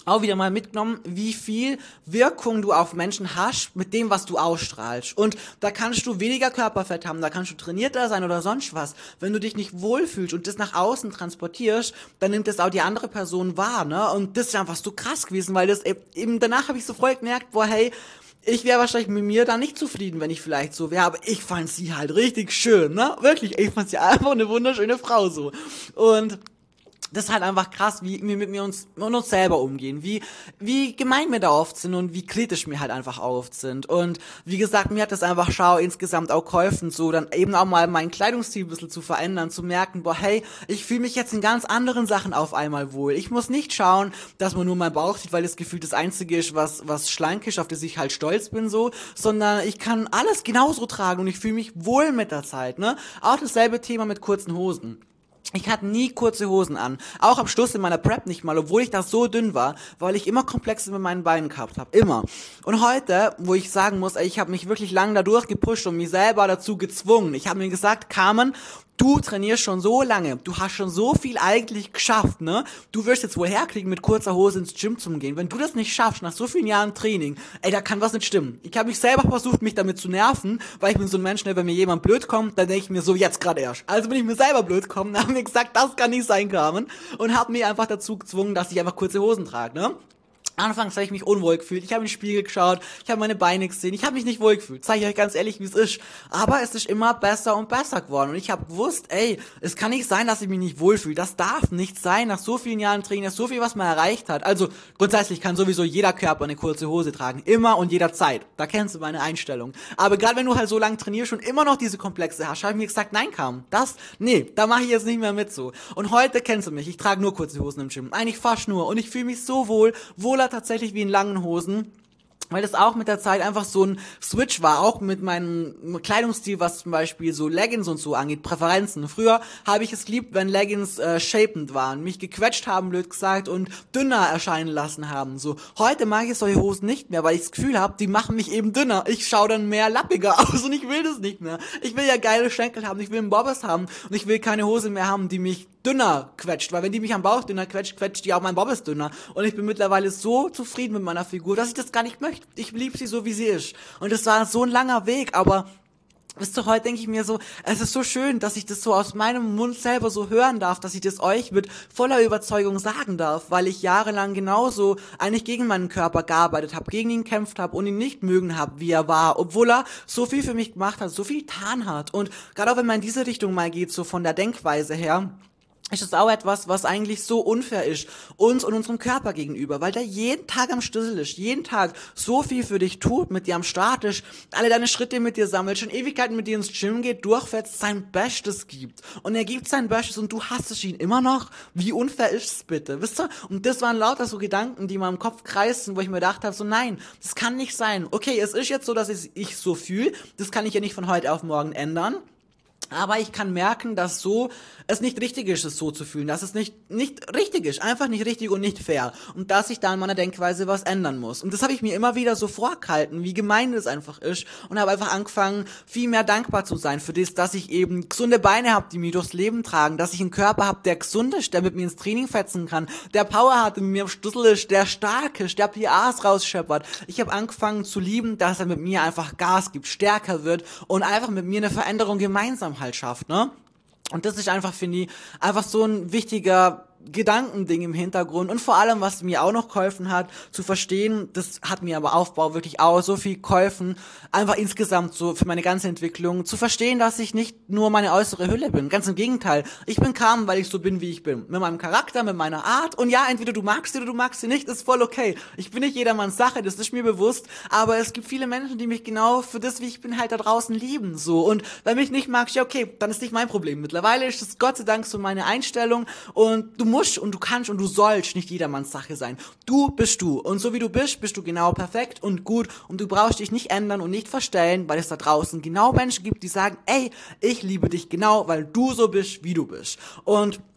auch wieder mal mitgenommen, wie viel Wirkung du auf Menschen hast mit dem, was du ausstrahlst. Und da kannst du weniger Körperfett haben, da kannst du trainierter sein oder sonst was. Wenn du dich nicht wohlfühlst und das nach außen transportierst, dann nimmt das auch die andere Person wahr, ne? Und das ist einfach so krass gewesen, weil das eben danach habe ich so voll gemerkt, boah, hey, ich wäre wahrscheinlich mit mir da nicht zufrieden, wenn ich vielleicht so wäre, aber ich fand sie halt richtig schön, ne? Wirklich, ich fand sie einfach eine wunderschöne Frau so. Und das ist halt einfach krass, wie wir mit mir uns, mit uns selber umgehen, wie, wie gemein wir da oft sind und wie kritisch wir halt einfach oft sind. Und wie gesagt, mir hat das einfach, schau, insgesamt auch geholfen, so dann eben auch mal meinen Kleidungsstil ein bisschen zu verändern, zu merken, boah, hey, ich fühle mich jetzt in ganz anderen Sachen auf einmal wohl. Ich muss nicht schauen, dass man nur meinen Bauch sieht, weil das Gefühl das Einzige ist, was, was schlank ist, auf das ich halt stolz bin, so, sondern ich kann alles genauso tragen und ich fühle mich wohl mit der Zeit, ne? Auch dasselbe Thema mit kurzen Hosen. Ich hatte nie kurze Hosen an, auch am Schluss in meiner Prep nicht mal, obwohl ich da so dünn war, weil ich immer Komplexe mit meinen Beinen gehabt habe, immer. Und heute, wo ich sagen muss, ey, ich habe mich wirklich lange da durchgepusht und mich selber dazu gezwungen. Ich habe mir gesagt, Carmen, du trainierst schon so lange, du hast schon so viel eigentlich geschafft, ne? Du wirst jetzt wohl herkriegen, mit kurzer Hose ins Gym zu gehen. Wenn du das nicht schaffst, nach so vielen Jahren Training, ey, da kann was nicht stimmen. Ich habe mich selber versucht, mich damit zu nerven, weil ich bin so ein Mensch, ne, wenn mir jemand blöd kommt, dann denke ich mir so, jetzt gerade erst. Also bin ich mir selber blöd gekommen, da haben mir gesagt, das kann nicht sein, Carmen. Und habe mich einfach dazu gezwungen, dass ich einfach kurze Hosen trage, ne? Anfangs habe ich mich unwohl gefühlt, ich habe in den Spiegel geschaut, ich habe meine Beine gesehen, ich habe mich nicht wohl gefühlt, zeige ich euch ganz ehrlich, wie es ist. Aber es ist immer besser und besser geworden und ich habe gewusst, ey, es kann nicht sein, dass ich mich nicht wohlfühle, das darf nicht sein, nach so vielen Jahren Training, nach so viel, was man erreicht hat. Also grundsätzlich kann sowieso jeder Körper eine kurze Hose tragen, immer und jederzeit, da kennst du meine Einstellung. Aber gerade wenn du halt so lange trainierst und immer noch diese Komplexe hast, habe ich mir gesagt, nein, Carmen, das, nee, da mache ich jetzt nicht mehr mit so. Und heute kennst du mich, ich trage nur kurze Hosen im Gym, eigentlich fast nur und ich fühle mich so wohl, wohler tatsächlich wie in langen Hosen, weil das auch mit der Zeit einfach so ein Switch war, auch mit meinem Kleidungsstil, was zum Beispiel so Leggings und so angeht, Präferenzen. Früher habe ich es geliebt, wenn Leggings äh, shapend waren, mich gequetscht haben, blöd gesagt, und dünner erscheinen lassen haben. So, heute mag ich solche Hosen nicht mehr, weil ich das Gefühl habe, die machen mich eben dünner. Ich schaue dann mehr lappiger aus und ich will das nicht mehr. Ich will ja geile Schenkel haben, ich will einen Bobbers haben und ich will keine Hose mehr haben, die mich dünner quetscht, weil wenn die mich am Bauch dünner quetscht, quetscht die auch mein Bobbes dünner. Und ich bin mittlerweile so zufrieden mit meiner Figur, dass ich das gar nicht möchte. Ich liebe sie so, wie sie ist. Und das war so ein langer Weg, aber wisst ihr, heute denke ich mir so, es ist so schön, dass ich das so aus meinem Mund selber so hören darf, dass ich das euch mit voller Überzeugung sagen darf, weil ich jahrelang genauso eigentlich gegen meinen Körper gearbeitet habe, gegen ihn gekämpft habe und ihn nicht mögen habe, wie er war, obwohl er so viel für mich gemacht hat, so viel getan hat. Und gerade auch wenn man in diese Richtung mal geht, so von der Denkweise her, ist es auch etwas, was eigentlich so unfair ist, uns und unserem Körper gegenüber, weil der jeden Tag am Schlüssel ist, jeden Tag so viel für dich tut, mit dir am Start ist, alle deine Schritte mit dir sammelt, schon Ewigkeiten mit dir ins Gym geht, durchfetzt, sein Bestes gibt. Und er gibt sein Bestes und du hasst ihn immer noch? Wie unfair ist es bitte, wisst ihr? Und das waren lauter so Gedanken, die mir im Kopf kreisten, wo ich mir gedacht habe, so nein, das kann nicht sein. Okay, es ist jetzt so, dass ich ich so fühle, das kann ich ja nicht von heute auf morgen ändern. Aber ich kann merken, dass so es nicht richtig ist, es so zu fühlen, dass es nicht nicht richtig ist, einfach nicht richtig und nicht fair und dass ich da in meiner Denkweise was ändern muss. Und das habe ich mir immer wieder so vorgehalten, wie gemein das einfach ist und habe einfach angefangen, viel mehr dankbar zu sein für das, dass ich eben gesunde Beine habe, die mich durchs Leben tragen, dass ich einen Körper habe, der gesund ist, der mit mir ins Training fetzen kann, der Power hat, der mit mir am Schlüssel ist, der stark ist, der P As rausscheppert. Ich habe angefangen zu lieben, dass er mit mir einfach Gas gibt, stärker wird und einfach mit mir eine Veränderung gemeinsam halt schafft, ne? Und das ist einfach, finde ich, einfach so ein wichtiger Gedankending im Hintergrund und vor allem, was mir auch noch geholfen hat, zu verstehen, das hat mir aber Aufbau wirklich auch so viel geholfen, einfach insgesamt so für meine ganze Entwicklung, zu verstehen, dass ich nicht nur meine äußere Hülle bin, ganz im Gegenteil, ich bin Carmen, weil ich so bin, wie ich bin, mit meinem Charakter, mit meiner Art und ja, entweder du magst sie oder du magst sie nicht, ist voll okay, ich bin nicht jedermanns Sache, das ist mir bewusst, aber es gibt viele Menschen, die mich genau für das, wie ich bin, halt da draußen lieben, so, und wenn mich nicht magst, ja okay, dann ist nicht mein Problem, mittlerweile ist es Gott sei Dank so meine Einstellung und du musst und du kannst und du sollst nicht jedermanns Sache sein. Du bist du. Und so wie du bist, bist du genau perfekt und gut. Und du brauchst dich nicht ändern und nicht verstellen, weil es da draußen genau Menschen gibt, die sagen, ey, ich liebe dich genau, weil du so bist, wie du bist. Und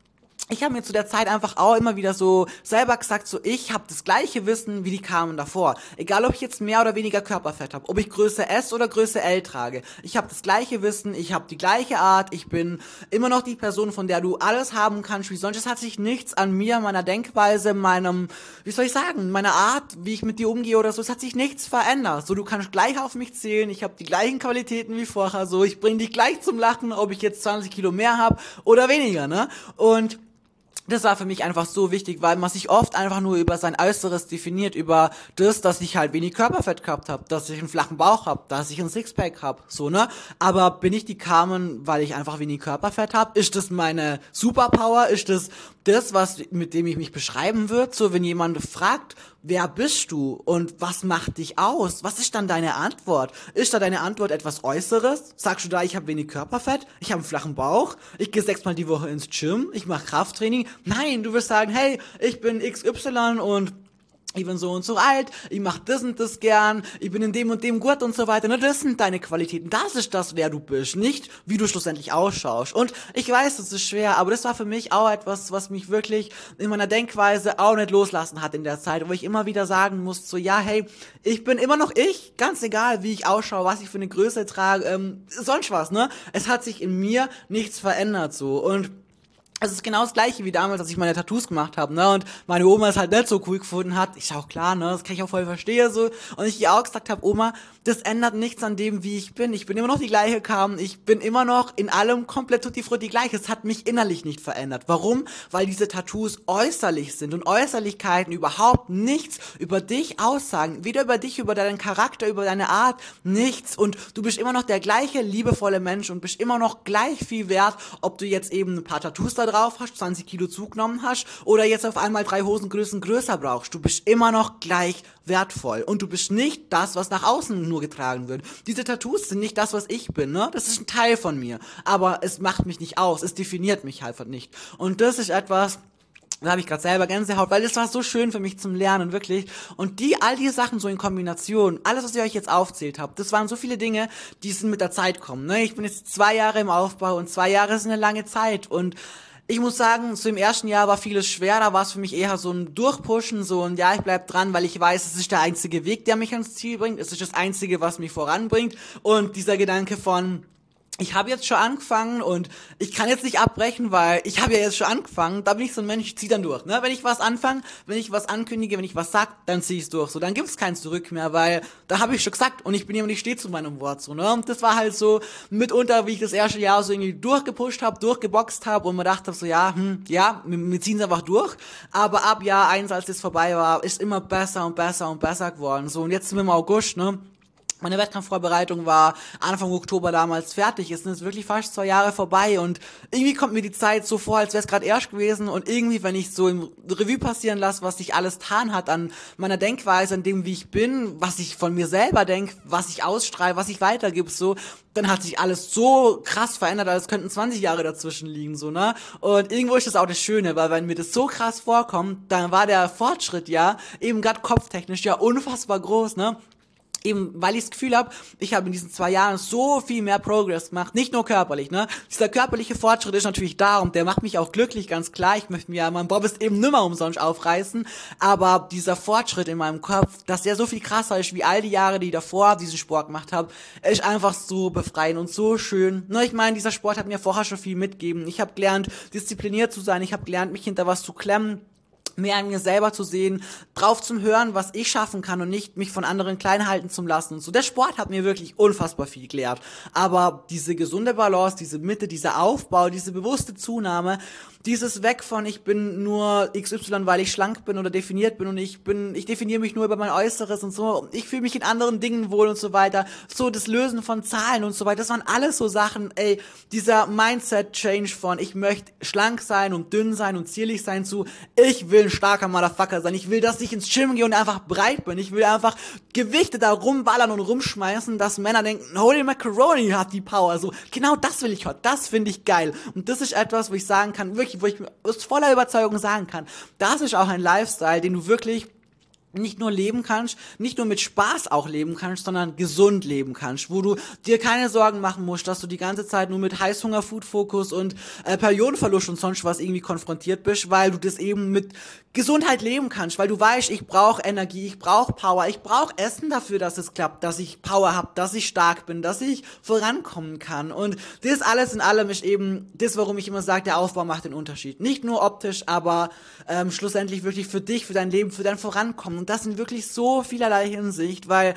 ich habe mir zu der Zeit einfach auch immer wieder so selber gesagt, so ich habe das gleiche Wissen wie die Carmen davor. Egal, ob ich jetzt mehr oder weniger Körperfett habe, ob ich Größe S oder Größe L trage. Ich habe das gleiche Wissen, ich habe die gleiche Art, ich bin immer noch die Person, von der du alles haben kannst wie sonst. Es hat sich nichts an mir, meiner Denkweise, meinem, wie soll ich sagen, meiner Art, wie ich mit dir umgehe oder so, es hat sich nichts verändert. So, du kannst gleich auf mich zählen, ich habe die gleichen Qualitäten wie vorher, so, ich bringe dich gleich zum Lachen, ob ich jetzt zwanzig Kilo mehr habe oder weniger, ne? Und das war für mich einfach so wichtig, weil man sich oft einfach nur über sein Äußeres definiert, über das, dass ich halt wenig Körperfett gehabt habe, dass ich einen flachen Bauch habe, dass ich ein Sixpack habe, so, ne? Aber bin ich die Carmen, weil ich einfach wenig Körperfett habe? Ist das meine Superpower? Ist das das, was mit dem ich mich beschreiben würde? So, wenn jemand fragt, wer bist du und was macht dich aus? Was ist dann deine Antwort? Ist da deine Antwort etwas Äußeres? Sagst du da, ich habe wenig Körperfett, ich habe einen flachen Bauch, ich gehe sechsmal die Woche ins Gym, ich mache Krafttraining? Nein, du wirst sagen, hey, ich bin X Y und ich bin so und so alt, ich mach das und das gern, ich bin in dem und dem gut und so weiter. Das sind deine Qualitäten, das ist das, wer du bist, nicht wie du schlussendlich ausschaust. Und ich weiß, das ist schwer, aber das war für mich auch etwas, was mich wirklich in meiner Denkweise auch nicht loslassen hat in der Zeit, wo ich immer wieder sagen musste, so ja, hey, ich bin immer noch ich, ganz egal, wie ich ausschaue, was ich für eine Größe trage, ähm, sonst was, ne? Es hat sich in mir nichts verändert, so. Und es ist genau das Gleiche wie damals, als ich meine Tattoos gemacht habe, ne, und meine Oma es halt nicht so cool gefunden hat. Ist auch klar, ne, das kann ich auch voll verstehen, so. Und ich ihr auch gesagt habe, Oma, das ändert nichts an dem, wie ich bin. Ich bin immer noch die gleiche Carmen. Ich bin immer noch in allem komplett tutti frutti gleich. Es hat mich innerlich nicht verändert. Warum? Weil diese Tattoos äußerlich sind und Äußerlichkeiten überhaupt nichts über dich aussagen. Weder über dich, über deinen Charakter, über deine Art, nichts. Und du bist immer noch der gleiche liebevolle Mensch und bist immer noch gleich viel wert, ob du jetzt eben ein paar Tattoos da drauf hast, zwanzig Kilo zugenommen hast oder jetzt auf einmal drei Hosengrößen größer brauchst. Du bist immer noch gleich wertvoll und du bist nicht das, was nach außen nur getragen wird. Diese Tattoos sind nicht das, was ich bin, ne? Das ist ein Teil von mir, aber es macht mich nicht aus, es definiert mich halt nicht. Und das ist etwas, da habe ich gerade selber Gänsehaut, weil das war so schön für mich zum Lernen, wirklich. Und die, all die Sachen so in Kombination, alles, was ich euch jetzt aufzählt habe, das waren so viele Dinge, die sind mit der Zeit kommen, ne? Ich bin jetzt zwei Jahre im Aufbau und zwei Jahre ist eine lange Zeit und ich muss sagen, so im ersten Jahr war vieles schwer, da war es für mich eher so ein Durchpushen, so ein ja, ich bleib dran, weil ich weiß, es ist der einzige Weg, der mich ans Ziel bringt, es ist das Einzige, was mich voranbringt und dieser Gedanke von, ich habe jetzt schon angefangen und ich kann jetzt nicht abbrechen, weil ich habe ja jetzt schon angefangen, da bin ich so ein Mensch, ich zieh dann durch, ne? Wenn ich was anfange, wenn ich was ankündige, wenn ich was sag, dann zieh ich's durch, so, dann gibt's kein Zurück mehr, weil da habe ich schon gesagt und ich bin jemand, ich stehe zu meinem Wort, so, ne? Und das war halt so mitunter, wie ich das erste Jahr so irgendwie durchgepusht habe, durchgeboxt habe und mir dachte hab so, ja, hm, ja, wir, wir ziehen's einfach durch, aber ab Jahr eins, als das vorbei war, ist immer besser und besser und besser geworden, so, und jetzt sind wir im August, ne? Meine Wettkampfvorbereitung war Anfang Oktober damals fertig. Es sind jetzt wirklich fast zwei Jahre vorbei und irgendwie kommt mir die Zeit so vor, als wäre es gerade erst gewesen und irgendwie, wenn ich so im Revue passieren lasse, was sich alles getan hat an meiner Denkweise, an dem, wie ich bin, was ich von mir selber denke, was ich ausstrahle, was ich weitergebe, so, dann hat sich alles so krass verändert, als könnten zwanzig Jahre dazwischen liegen, so, ne? Und irgendwo ist das auch das Schöne, weil wenn mir das so krass vorkommt, dann war der Fortschritt ja, eben gerade kopftechnisch ja unfassbar groß, ne? Eben, weil ich das Gefühl habe, ich habe in diesen zwei Jahren so viel mehr Progress gemacht, nicht nur körperlich, ne? Dieser körperliche Fortschritt ist natürlich da und der macht mich auch glücklich, ganz klar. Ich möchte mir ja meinen Bobbys eben nimmer umsonst aufreißen, aber dieser Fortschritt in meinem Kopf, dass der so viel krasser ist, wie all die Jahre, die ich davor diesen Sport gemacht habe, ist einfach so befreiend und so schön. Ne, ich meine, dieser Sport hat mir vorher schon viel mitgegeben. Ich habe gelernt, diszipliniert zu sein, ich habe gelernt, mich hinter was zu klemmen, mehr an mir selber zu sehen, drauf zum Hören, was ich schaffen kann und nicht mich von anderen klein halten zu lassen und so. Der Sport hat mir wirklich unfassbar viel gelehrt. Aber diese gesunde Balance, diese Mitte, dieser Aufbau, diese bewusste Zunahme, dieses Weg von ich bin nur X Y, weil ich schlank bin oder definiert bin und ich bin, ich definiere mich nur über mein Äußeres und so, ich fühle mich in anderen Dingen wohl und so weiter, so das Lösen von Zahlen und so weiter, das waren alles so Sachen, ey, dieser Mindset-Change von ich möchte schlank sein und dünn sein und zierlich sein zu, ich will ein starker Motherfucker sein, ich will, dass ich ins Gym gehe und einfach breit bin, ich will einfach Gewichte da rumballern und rumschmeißen, dass Männer denken, holy macaroni hat die Power, so, genau das will ich heute, das finde ich geil und das ist etwas, wo ich sagen kann, wirklich, wo ich aus voller Überzeugung sagen kann, das ist auch ein Lifestyle, den du wirklich nicht nur leben kannst, nicht nur mit Spaß auch leben kannst, sondern gesund leben kannst, wo du dir keine Sorgen machen musst, dass du die ganze Zeit nur mit Heißhunger, Food-Fokus und äh, Periodenverlust und sonst was irgendwie konfrontiert bist, weil du das eben mit Gesundheit leben kannst, weil du weißt, ich brauche Energie, ich brauche Power, ich brauche Essen dafür, dass es klappt, dass ich Power habe, dass ich stark bin, dass ich vorankommen kann. Und das alles in allem ist eben das, warum ich immer sage, der Aufbau macht den Unterschied. Nicht nur optisch, aber ähm, schlussendlich wirklich für dich, für dein Leben, für dein Vorankommen. Und das in wirklich so vielerlei Hinsicht, weil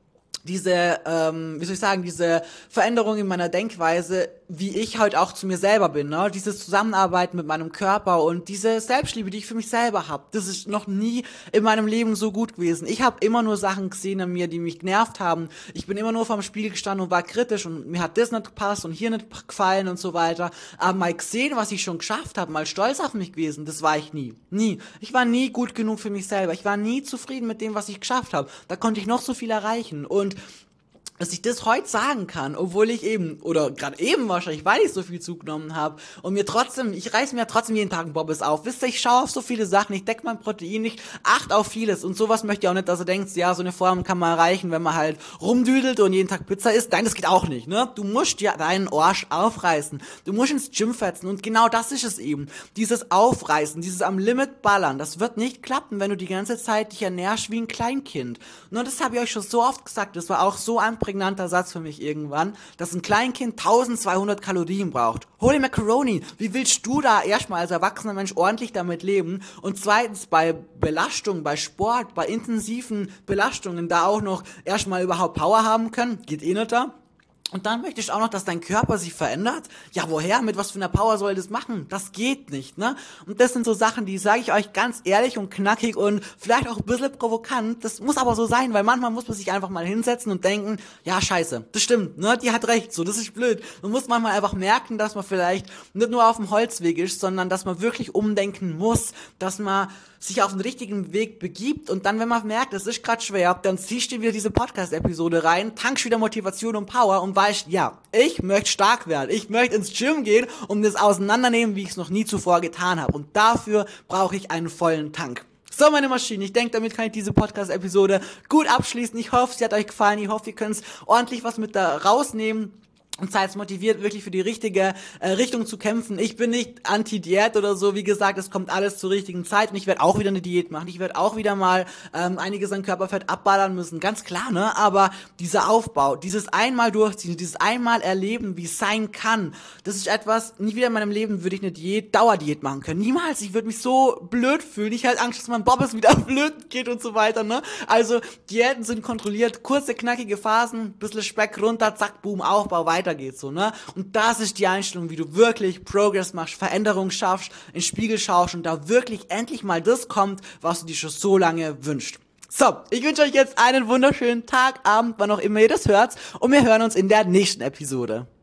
diese, ähm, wie soll ich sagen, diese Veränderung in meiner Denkweise, wie ich halt auch zu mir selber bin, ne, dieses Zusammenarbeiten mit meinem Körper und diese Selbstliebe, die ich für mich selber habe, das ist noch nie in meinem Leben so gut gewesen. Ich habe immer nur Sachen gesehen an mir, die mich genervt haben. Ich bin immer nur vorm Spiegel gestanden und war kritisch und mir hat das nicht gepasst und hier nicht gefallen und so weiter. Aber mal gesehen, was ich schon geschafft habe, mal stolz auf mich gewesen, das war ich nie. Nie. Ich war nie gut genug für mich selber. Ich war nie zufrieden mit dem, was ich geschafft habe. Da konnte ich noch so viel erreichen. Und dass ich das heute sagen kann, obwohl ich eben, oder gerade eben wahrscheinlich, weil ich so viel zugenommen habe und mir trotzdem, ich reiß mir ja trotzdem jeden Tag einen Bobbes auf. Wisst ihr, ich schaue auf so viele Sachen, ich decke mein Protein, ich achte auf vieles und sowas möchte ich auch nicht, dass du denkst, ja, so eine Form kann man erreichen, wenn man halt rumdüdelt und jeden Tag Pizza isst. Nein, das geht auch nicht, ne? Du musst ja deinen Arsch aufreißen, du musst ins Gym fetzen und genau das ist es eben. Dieses Aufreißen, dieses am Limit ballern, das wird nicht klappen, wenn du die ganze Zeit dich ernährst wie ein Kleinkind. Nur das habe ich euch schon so oft gesagt, das war auch so ein prägnanter Satz für mich irgendwann, dass ein Kleinkind eintausendzweihundert Kalorien braucht. Holy Macaroni, wie willst du da erstmal als erwachsener Mensch ordentlich damit leben und zweitens bei Belastung, bei Sport, bei intensiven Belastungen da auch noch erstmal überhaupt Power haben können? Geht eh nicht da. Und dann möchtest du auch noch, dass dein Körper sich verändert? Ja, woher? Mit was für einer Power soll das machen? Das geht nicht, ne? Und das sind so Sachen, die sage ich euch ganz ehrlich und knackig und vielleicht auch ein bisschen provokant. Das muss aber so sein, weil manchmal muss man sich einfach mal hinsetzen und denken, ja, scheiße, das stimmt, ne? Die hat recht, so, das ist blöd. Man muss manchmal einfach merken, dass man vielleicht nicht nur auf dem Holzweg ist, sondern dass man wirklich umdenken muss, dass man sich auf den richtigen Weg begibt und dann, wenn man merkt, es ist gerade schwer, dann ziehst du wieder diese Podcast-Episode rein, tankst wieder Motivation und Power und weißt, ja, ich möchte stark werden, ich möchte ins Gym gehen und das auseinandernehmen, wie ich es noch nie zuvor getan habe und dafür brauche ich einen vollen Tank. So, meine Maschinen, ich denke, damit kann ich diese Podcast-Episode gut abschließen. Ich hoffe, sie hat euch gefallen, ich hoffe, ihr könnt ordentlich was mit da rausnehmen und seid motiviert, wirklich für die richtige äh, Richtung zu kämpfen. Ich bin nicht anti-Diät oder so. Wie gesagt, es kommt alles zur richtigen Zeit und ich werde auch wieder eine Diät machen. Ich werde auch wieder mal ähm, einiges an Körperfett abballern müssen. Ganz klar, ne? Aber dieser Aufbau, dieses einmal durchziehen, dieses einmal erleben, wie es sein kann, das ist etwas, nie wieder in meinem Leben würde ich eine Diät, Dauerdiät machen können. Niemals. Ich würde mich so blöd fühlen. Ich hätte Angst, dass mein Bobbes wieder blöd geht und so weiter, ne? Also, Diäten sind kontrolliert. Kurze, knackige Phasen, bisschen Speck runter, zack, boom, Aufbau, weiter geht so, ne? Und das ist die Einstellung, wie du wirklich Progress machst, Veränderung schaffst, in den Spiegel schaust und da wirklich endlich mal das kommt, was du dir schon so lange wünschst. So, ich wünsche euch jetzt einen wunderschönen Tag, Abend, wann auch immer ihr das hört und wir hören uns in der nächsten Episode.